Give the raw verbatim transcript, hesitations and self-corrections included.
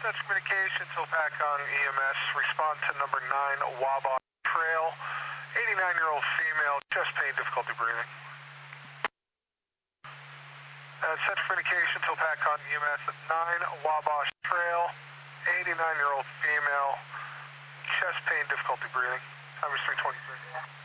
Such communication, Topacon E M S, respond to number nine Wabash Trail, eighty-nine-year-old female, chest pain, difficulty breathing. Uh, such communication, Topacon E M S at nine Wabash Trail, eighty-nine-year-old female, chest pain, difficulty breathing. Time is three twenty-three.